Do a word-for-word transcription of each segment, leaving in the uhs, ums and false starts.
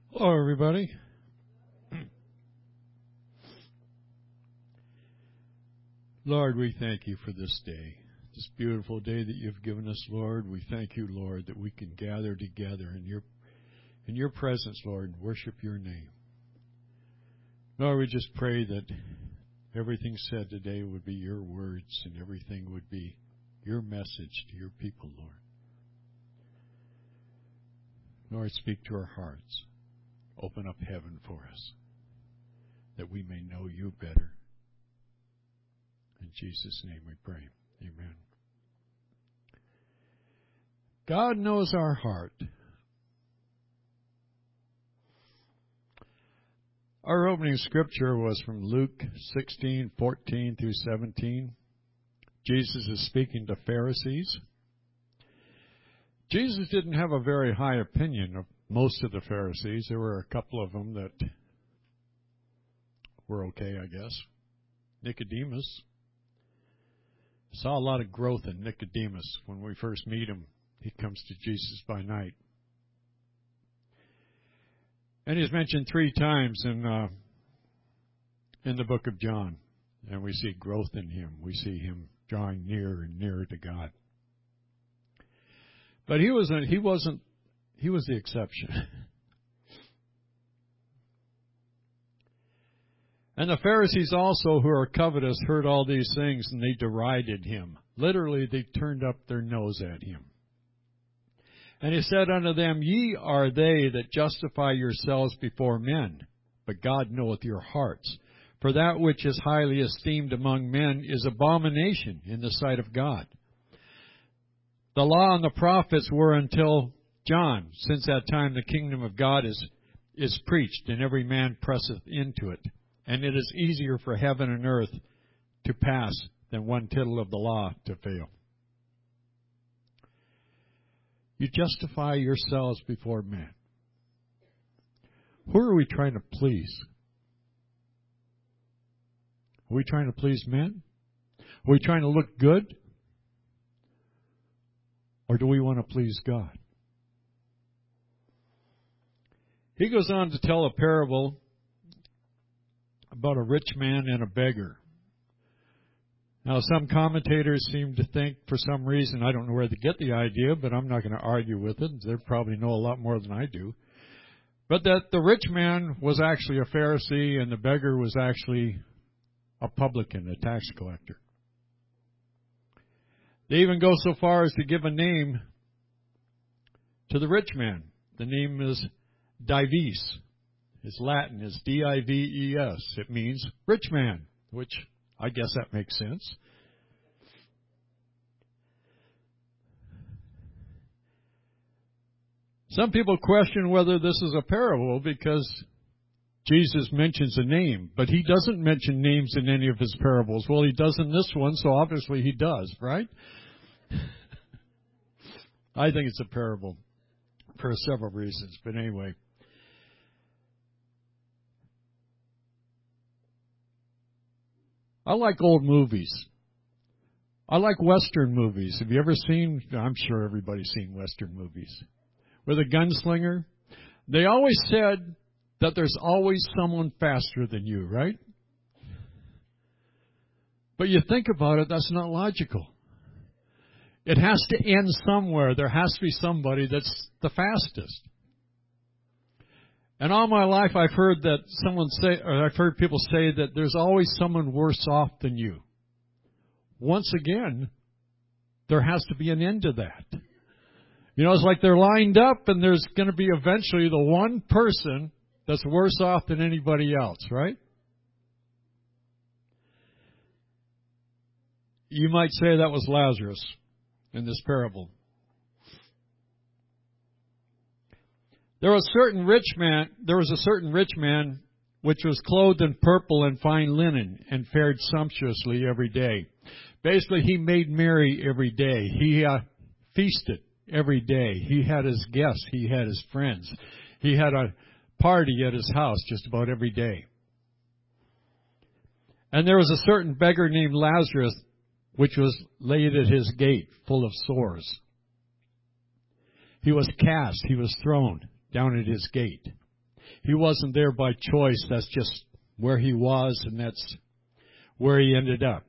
Hello, everybody. Lord, we thank you for this day, this beautiful day that you've given us, Lord. We thank you, Lord, that we can gather together in your in your presence, Lord, and worship your name. Lord, we just pray that everything said today would be your words and everything would be your message to your people, Lord. Lord, speak to our hearts. Open up heaven for us, that we may know you better. In Jesus' name we pray. Amen. God knows our heart. Our opening scripture was from Luke sixteen, fourteen through seventeen. Jesus is speaking to Pharisees. Jesus didn't have a very high opinion of most of the Pharisees. There were a couple of them that were okay, I guess. Nicodemus. Saw a lot of growth in Nicodemus. When we first meet him, he comes to Jesus by night. And he's mentioned three times in uh, in the book of John. And we see growth in him. We see him drawing nearer and nearer to God. But he wasn't, he wasn't, he was the exception. And the Pharisees also, who are covetous, heard all these things, and they derided him. Literally, they turned up their nose at him. And he said unto them, Ye are they that justify yourselves before men, but God knoweth your hearts. For that which is highly esteemed among men is abomination in the sight of God. The law and the prophets were until John. Since that time the kingdom of God is, is preached, and every man presseth into it. And it is easier for heaven and earth to pass than one tittle of the law to fail. You justify yourselves before men. Who are we trying to please? Are we trying to please men? Are we trying to look good? Or do we want to please God? He goes on to tell a parable about a rich man and a beggar. Now, some commentators seem to think, for some reason, I don't know where they get the idea, but I'm not going to argue with it. They probably know a lot more than I do. But that the rich man was actually a Pharisee and the beggar was actually a publican, a tax collector. They even go so far as to give a name to the rich man. The name is Dives. It's Latin. It's D I V E S. It means rich man, which I guess that makes sense. Some people question whether this is a parable because Jesus mentions a name, but he doesn't mention names in any of his parables. Well, he does in this one, so obviously he does, right? I think it's a parable for several reasons, but anyway. I like old movies. I like Western movies. Have you ever seen, I'm sure everybody's seen Western movies, with a gunslinger? They always said that there's always someone faster than you, right? But you think about it, that's not logical. It has to end somewhere. There has to be somebody that's the fastest. And all my life I've heard that someone say, or I've heard people say that there's always someone worse off than you. Once again, there has to be an end to that. You know, it's like they're lined up and there's going to be eventually the one person that's worse off than anybody else, right? You might say that was Lazarus in this parable. There was a certain rich man, there was a certain rich man which was clothed in purple and fine linen and fared sumptuously every day. Basically, he made merry every day. He uh, feasted every day. He had his guests. He had his friends. He had a party at his house just about every day. And there was a certain beggar named Lazarus which was laid at his gate full of sores. He was cast, he was thrown down at his gate. He wasn't there by choice. That's just where he was, and that's where he ended up.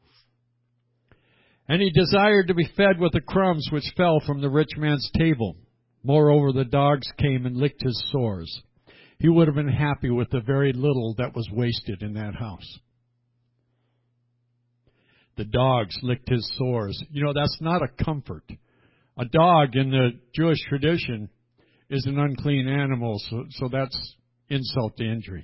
And he desired to be fed with the crumbs which fell from the rich man's table. Moreover, the dogs came and licked his sores. He would have been happy with the very little that was wasted in that house. The dogs licked his sores. You know, that's not a comfort. A dog in the Jewish tradition is an unclean animal, so, so that's insult to injury.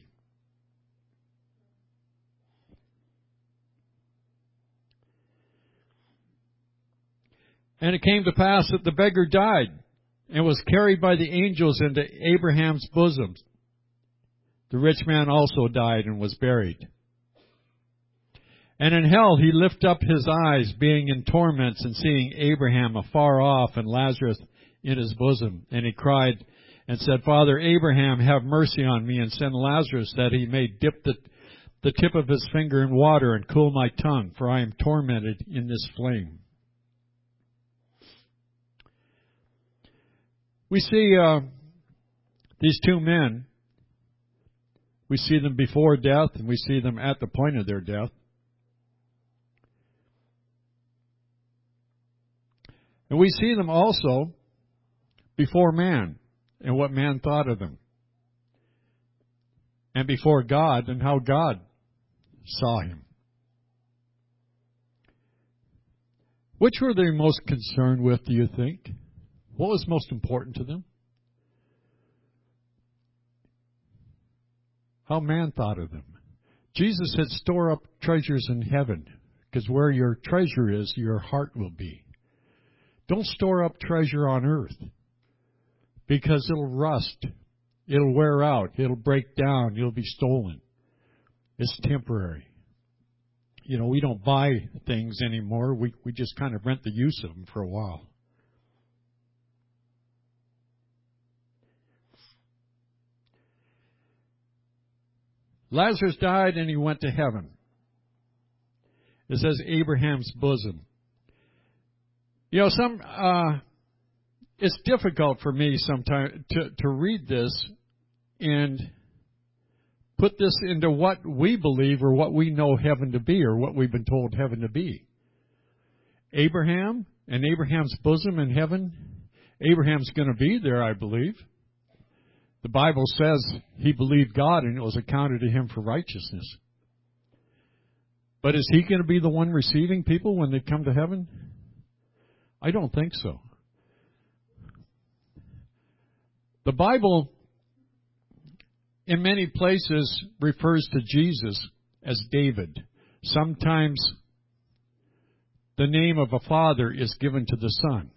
And it came to pass that the beggar died and was carried by the angels into Abraham's bosom. The rich man also died and was buried. And in hell he lifted up his eyes, being in torments, and seeing Abraham afar off and Lazarus in his bosom. And he cried and said, Father Abraham, have mercy on me, and send Lazarus, that he may dip the, the tip of his finger in water and cool my tongue, for I am tormented in this flame. We see uh, these two men. We see them before death, and we see them at the point of their death. And we see them also before man, and what man thought of them. And before God, and how God saw him. Which were they most concerned with, do you think? What was most important to them? How man thought of them. Jesus said, store up treasures in heaven, because where your treasure is, your heart will be. Don't store up treasure on earth, because it'll rust. It'll wear out. It'll break down. It'll be stolen. It's temporary. You know, we don't buy things anymore. We, we just kind of rent the use of them for a while. Lazarus died and he went to heaven. It says Abraham's bosom. You know, some uh, it's difficult for me sometimes to, to read this and put this into what we believe or what we know heaven to be or what we've been told heaven to be. Abraham and Abraham's bosom in heaven, Abraham's going to be there, I believe. The Bible says he believed God and it was accounted to him for righteousness. But is he going to be the one receiving people when they come to heaven? I don't think so. The Bible, in many places, refers to Jesus as David. Sometimes the name of a father is given to the son.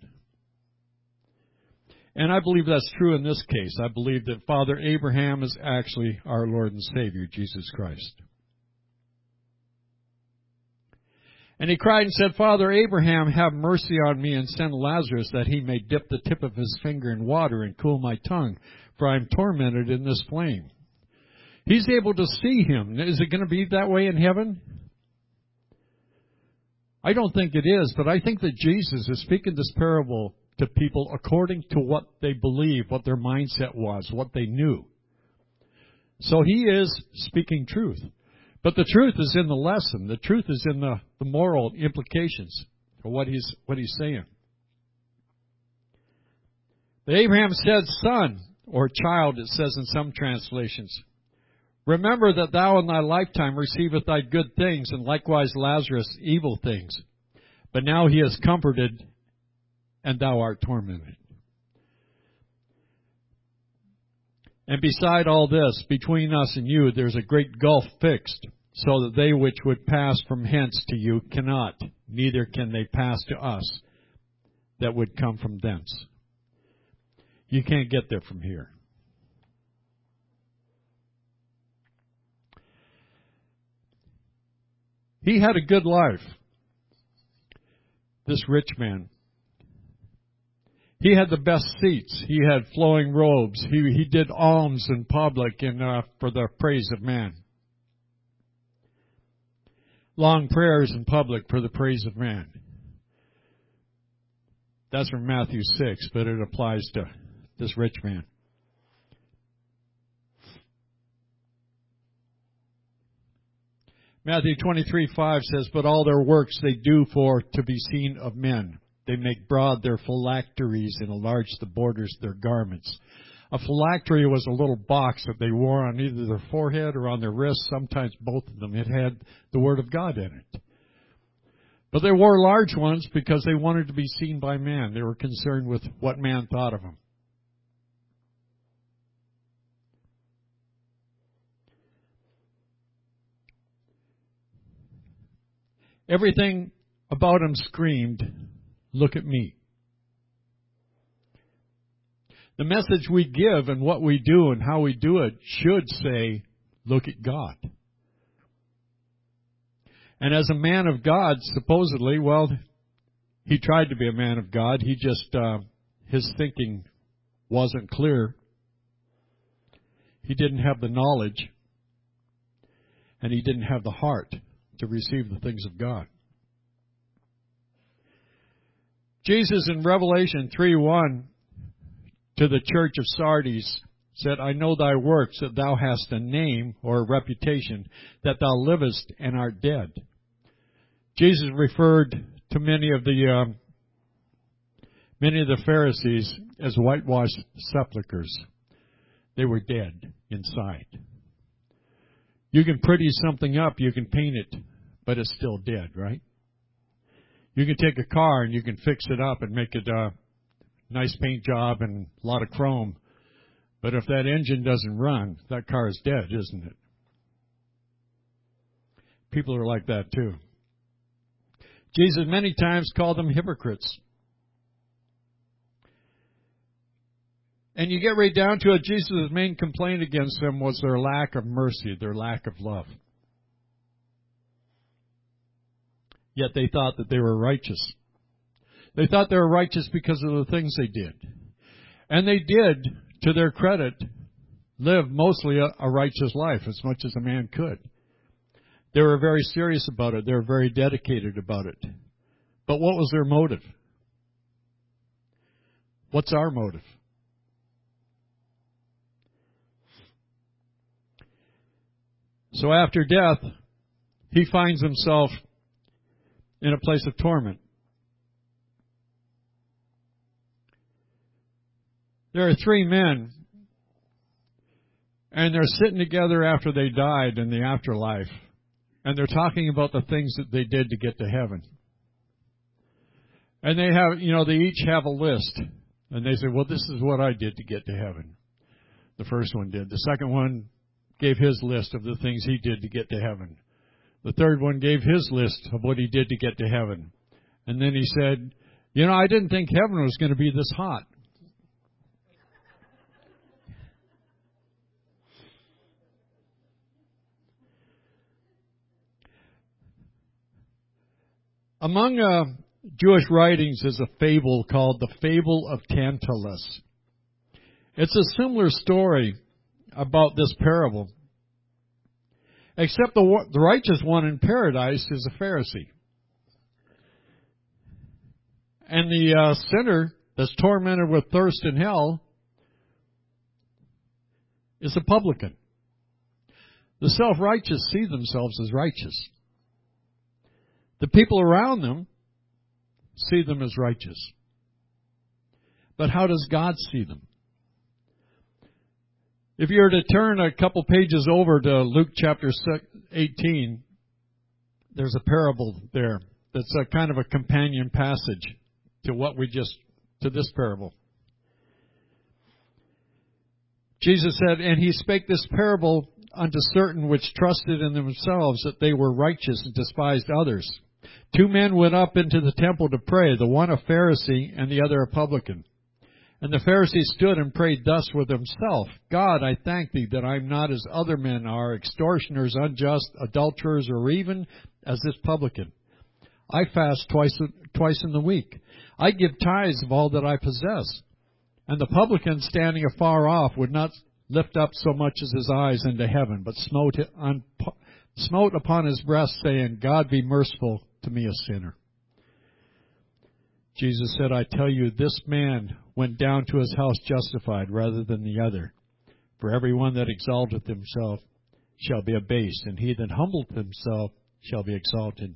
And I believe that's true in this case. I believe that Father Abraham is actually our Lord and Savior, Jesus Christ. And he cried and said, Father Abraham, have mercy on me and send Lazarus that he may dip the tip of his finger in water and cool my tongue, for I am tormented in this flame. He's able to see him. Is it going to be that way in heaven? I don't think it is, but I think that Jesus is speaking this parable to people according to what they believe, what their mindset was, what they knew. So he is speaking truth. But the truth is in the lesson. The truth is in the, the moral implications of what he's, what he's saying. But Abraham said, son, or child, it says in some translations, remember that thou in thy lifetime receiveth thy good things, and likewise Lazarus evil things. But now he is comforted, and thou art tormented. And beside all this, between us and you, there's a great gulf fixed, so that they which would pass from hence to you cannot, neither can they pass to us that would come from thence. You can't get there from here. He had a good life, this rich man. He had the best seats. He had flowing robes. He he did alms in public and uh, for the praise of man. Long prayers in public for the praise of man. That's from Matthew six, but it applies to this rich man. Matthew twenty-three five says, "But all their works they do for to be seen of men. They make broad their phylacteries and enlarge the borders of their garments." A phylactery was a little box that they wore on either their forehead or on their wrists, sometimes both of them. It had the Word of God in it. But they wore large ones because they wanted to be seen by man. They were concerned with what man thought of them. Everything about him screamed, "Look at me." The message we give and what we do and how we do it should say, "Look at God." And as a man of God, supposedly, well, he tried to be a man of God. He just, uh, his thinking wasn't clear. He didn't have the knowledge. And he didn't have the heart to receive the things of God. Jesus in Revelation three one to the church of Sardis said, "I know thy works, that thou hast a name," or a reputation, "that thou livest and art dead." Jesus referred to many of the um, many of the Pharisees as whitewashed sepulchres. They were dead inside. You can pretty something up, you can paint it, but it's still dead, right? You can take a car and you can fix it up and make it a nice paint job and a lot of chrome. But if that engine doesn't run, that car is dead, isn't it? People are like that too. Jesus many times called them hypocrites. And you get right down to it, Jesus' main complaint against them was their lack of mercy, their lack of love. Yet they thought that they were righteous. They thought they were righteous because of the things they did. And they did, to their credit, live mostly a, a righteous life as much as a man could. They were very serious about it. They were very dedicated about it. But what was their motive? What's our motive? So after death, he finds himself in a place of torment. There are three men, and they're sitting together after they died in the afterlife, and they're talking about the things that they did to get to heaven. And they have, you know, they each have a list, and they say, well, this is what I did to get to heaven. The first one did. The second one gave his list of the things he did to get to heaven. The third one gave his list of what he did to get to heaven. And then he said, you know, I didn't think heaven was going to be this hot. Among uh, Jewish writings is a fable called the Fable of Tantalus. It's a similar story about this parable, except the, the righteous one in paradise is a Pharisee. And the uh, sinner that's tormented with thirst in hell is a publican. The self-righteous see themselves as righteous. The people around them see them as righteous. But how does God see them? If you were to turn a couple pages over to Luke chapter eighteen, there's a parable there that's a kind of a companion passage to what we just, to this parable. Jesus said, and he spake this parable unto certain which trusted in themselves that they were righteous and despised others. Two men went up into the temple to pray, the one a Pharisee and the other a publican. And the Pharisee stood and prayed thus with himself, God, I thank thee that I am not as other men are, extortioners, unjust, adulterers, or even as this publican. I fast twice, twice in the week. I give tithes of all that I possess. And the publican, standing afar off, would not lift up so much as his eyes into heaven, but smote, on, smote upon his breast, saying, God be merciful to me, a sinner. Jesus said, I tell you, this man went down to his house justified rather than the other. For everyone that exalteth himself shall be abased, and he that humbleth himself shall be exalted.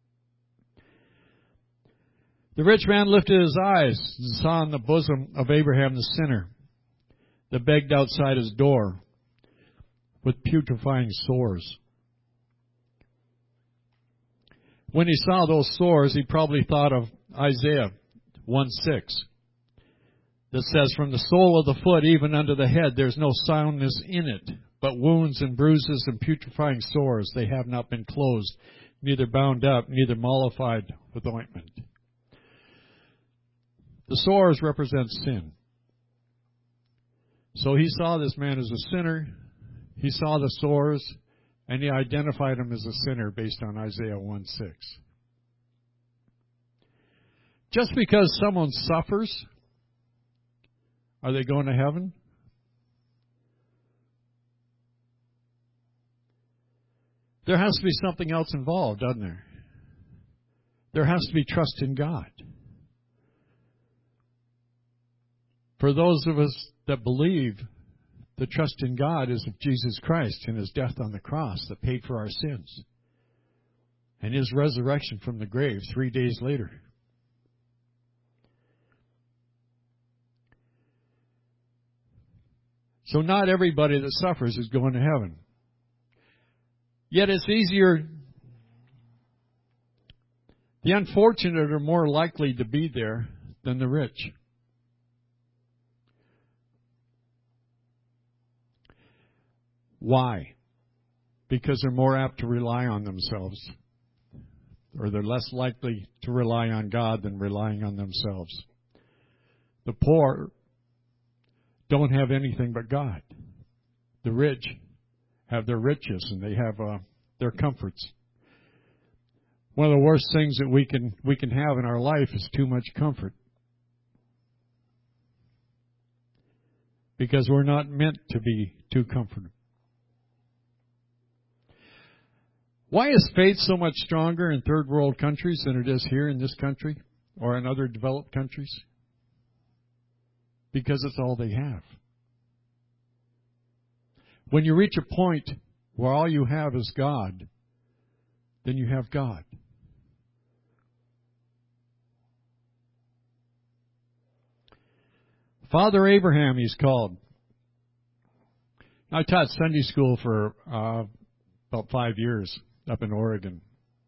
The rich man lifted his eyes and saw in the bosom of Abraham the sinner that begged outside his door with putrefying sores. When he saw those sores, he probably thought of Isaiah one six that says, from the sole of the foot even unto the head there's no soundness in it, but wounds and bruises and putrefying sores, they have not been closed, neither bound up, neither mollified with ointment. The sores represent sin. So he saw this man as a sinner, he saw the sores, and he identified him as a sinner based on Isaiah one six. Just because someone suffers, are they going to heaven? There has to be something else involved, doesn't there? There has to be trust in God. For those of us that believe, the trust in God is of Jesus Christ and His death on the cross that paid for our sins, and His resurrection from the grave three days later. So not everybody that suffers is going to heaven. Yet it's easier, the unfortunate are more likely to be there than the rich. Why? Because they're more apt to rely on themselves, or they're less likely to rely on God than relying on themselves. The poor don't have anything but God. The rich have their riches and they have uh, their comforts. One of the worst things that we can we can have in our life is too much comfort, because we're not meant to be too comfortable. Why is faith so much stronger in third world countries than it is here in this country or in other developed countries? Because it's all they have. When you reach a point where all you have is God, then you have God. Father Abraham, he's called. I taught Sunday school for uh, about five years up in Oregon.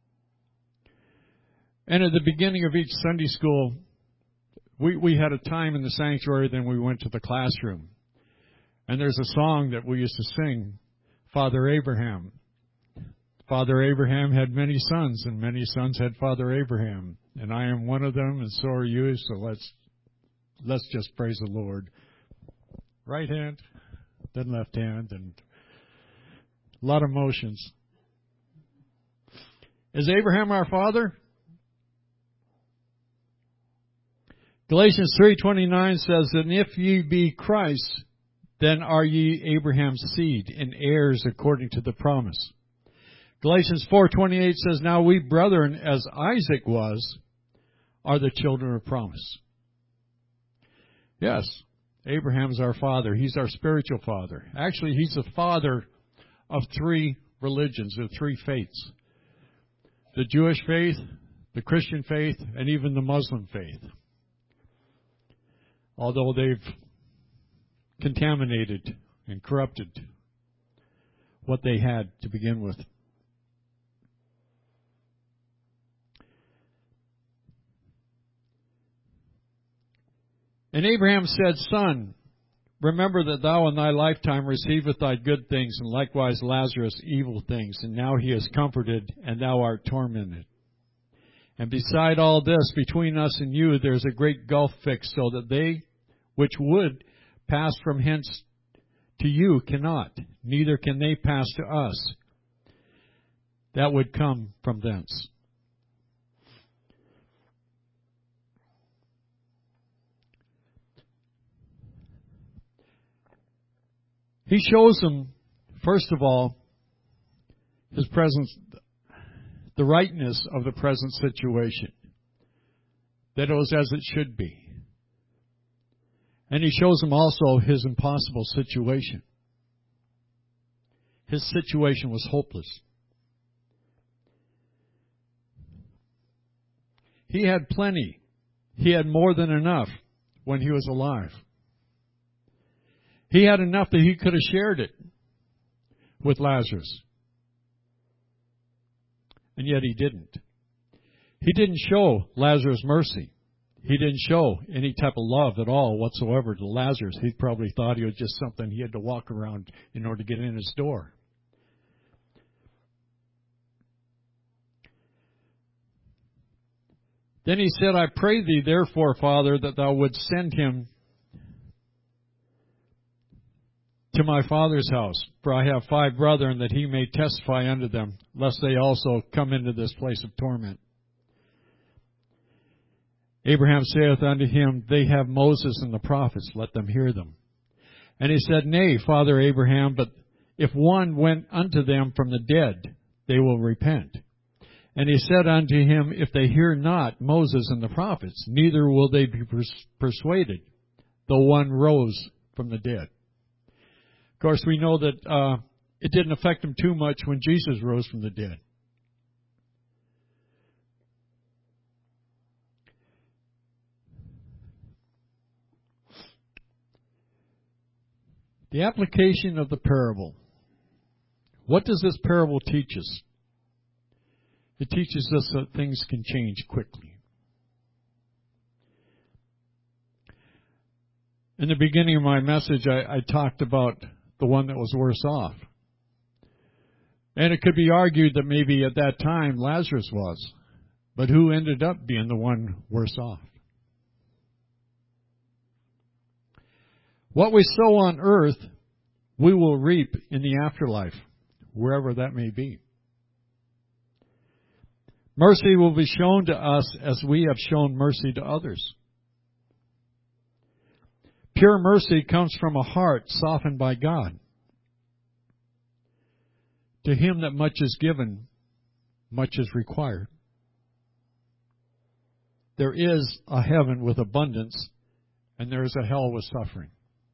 And at the beginning of each Sunday school, we, we had a time in the sanctuary, then we went to the classroom. And there's a song that we used to sing, Father Abraham. Father Abraham had many sons, and many sons had Father Abraham. And I am one of them, and so are you, so let's let's just praise the Lord. Right hand, then left hand, and a lot of motions. Is Abraham our father? Galatians three twenty-nine says, and if ye be Christ, then are ye Abraham's seed, and heirs according to the promise. Galatians four twenty-eight says, now we brethren, as Isaac was, are the children of promise. Yes, Abraham's our father. He's our spiritual father. Actually, he's the father of three religions, of three faiths. The Jewish faith, the Christian faith, and even the Muslim faith. Although they've contaminated and corrupted what they had to begin with. And Abraham said, Son, remember that thou in thy lifetime receivest thy good things, and likewise Lazarus evil things, and now he is comforted, and thou art tormented. And beside all this, between us and you, there is a great gulf fixed, so that they which would pass from hence to you cannot, neither can they pass to us that would come from thence. He shows them, first of all, his presence, the rightness of the present situation, that it was as it should be. And he shows them also his impossible situation. His situation was hopeless. He had plenty. He had more than enough when he was alive. He had enough that he could have shared it with Lazarus. And yet he didn't. He didn't show Lazarus mercy. He didn't show any type of love at all whatsoever to Lazarus. He probably thought he was just something he had to walk around in order to get in his door. Then he said, I pray thee therefore, Father, that thou wouldst send him to my father's house, for I have five brethren, that he may testify unto them, lest they also come into this place of torment. Abraham saith unto him, They have Moses and the prophets, let them hear them. And he said, Nay, Father Abraham, but if one went unto them from the dead, they will repent. And he said unto him, If they hear not Moses and the prophets, neither will they be pers- persuaded, though one rose from the dead. Of course, we know that uh, it didn't affect him too much when Jesus rose from the dead. The application of the parable. What does this parable teach us? It teaches us that things can change quickly. In the beginning of my message, I, I talked about the one that was worse off. And it could be argued that maybe at that time Lazarus was. But who ended up being the one worse off? What we sow on earth, we will reap in the afterlife, wherever that may be. Mercy will be shown to us as we have shown mercy to others. Pure mercy comes from a heart softened by God. To him that much is given, much is required. There is a heaven with abundance, and there is a hell with suffering.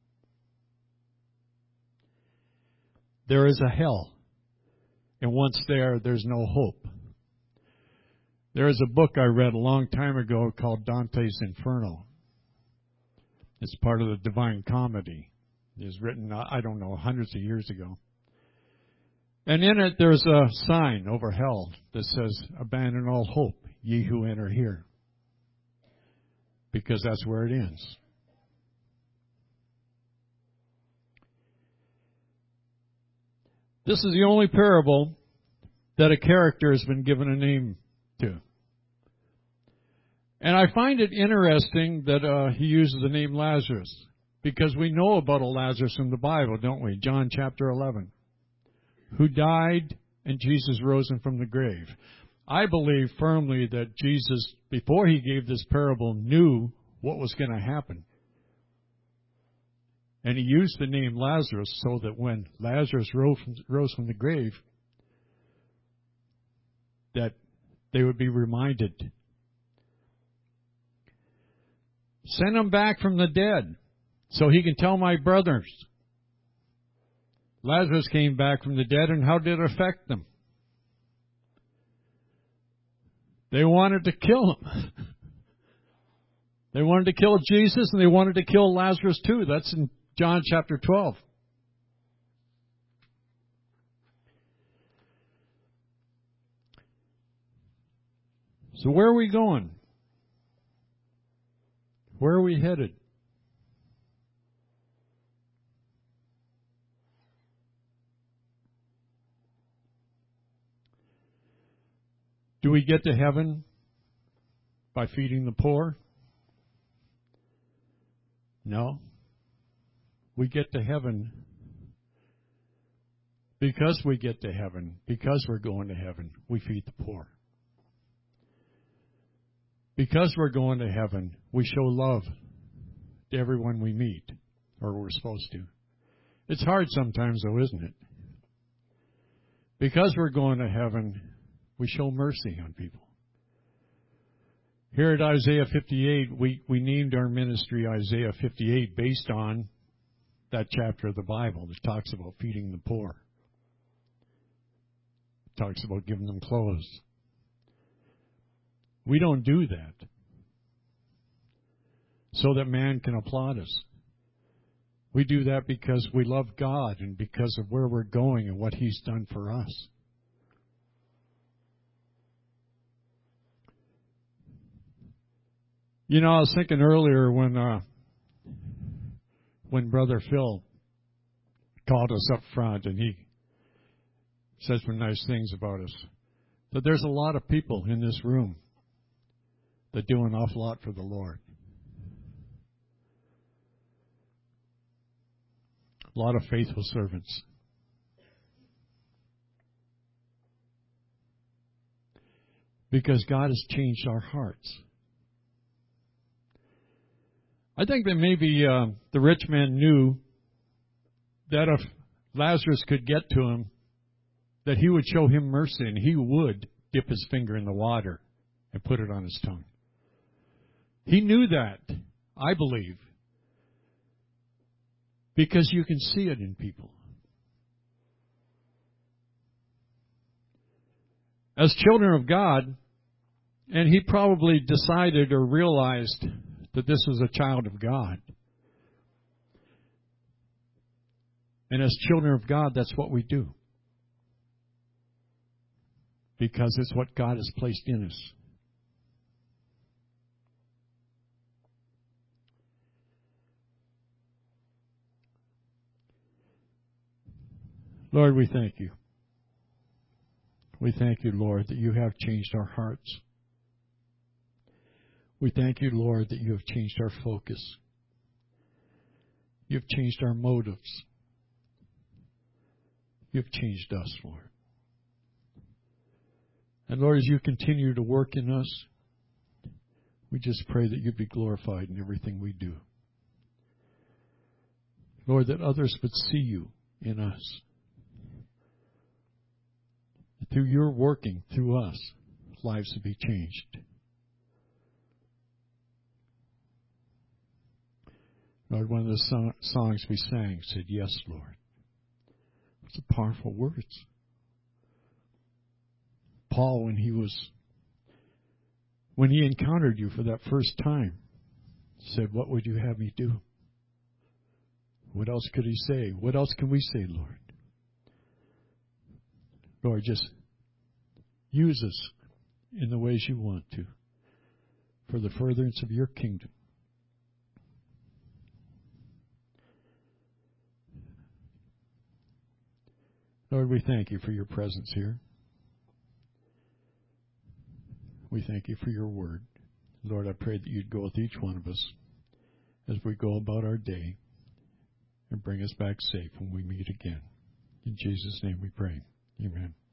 There is a hell, and once there, there's no hope. There is a book I read a long time ago called Dante's Inferno. It's part of the Divine Comedy. It was written, I don't know, hundreds of years ago. And in it, there's a sign over hell that says, Abandon all hope, ye who enter here. Because that's where it ends. This is the only parable that a character has been given a name to. And I find it interesting that uh, he uses the name Lazarus, because we know about a Lazarus in the Bible, don't we? John chapter eleven, who died and Jesus rose him from the grave. I believe firmly that Jesus, before he gave this parable, knew what was going to happen. And he used the name Lazarus so that when Lazarus rose from, rose from the grave, that they would be reminded. Send him back from the dead so he can tell my brothers. Lazarus came back from the dead, and how did it affect them? They wanted to kill him. They wanted to kill Jesus, and they wanted to kill Lazarus too. That's in John chapter twelve. So where are we going? Where are we headed? Do we get to heaven by feeding the poor? No. We get to heaven because we get to heaven, because we're going to heaven, we feed the poor. Because we're going to heaven, we show love to everyone we meet, or we're supposed to. It's hard sometimes, though, isn't it? Because we're going to heaven, we show mercy on people. Here at Isaiah fifty-eight, we, we named our ministry Isaiah fifty-eight based on that chapter of the Bible that talks about feeding the poor. talks about giving them clothes. We don't do that so that man can applaud us. We do that because we love God and because of where we're going and what He's done for us. You know, I was thinking earlier when uh, when Brother Phil called us up front and he said some nice things about us, that there's a lot of people in this room that do an awful lot for the Lord. A lot of faithful servants. Because God has changed our hearts. I think that maybe uh, the rich man knew that if Lazarus could get to him, that he would show him mercy and he would dip his finger in the water and put it on his tongue. He knew that, I believe, because you can see it in people. As children of God, and he probably decided or realized that this was a child of God. And as children of God, that's what we do. Because it's what God has placed in us. Lord, we thank you. We thank you, Lord, that you have changed our hearts. We thank you, Lord, that you have changed our focus. You've changed our motives. You've changed us, Lord. And Lord, as you continue to work in us, we just pray that you be glorified in everything we do. Lord, that others would see you in us. Through your working through us, lives would be changed. Lord, one of the so- songs we sang said, "Yes, Lord." It's a powerful words. Paul, when he was, when he encountered you for that first time, said, "What would you have me do?" What else could he say? What else can we say, Lord? Lord, just use us in the ways you want to for the furtherance of your kingdom. Lord, we thank you for your presence here. We thank you for your word. Lord, I pray that you'd go with each one of us as we go about our day and bring us back safe when we meet again. In Jesus' name we pray. Amen.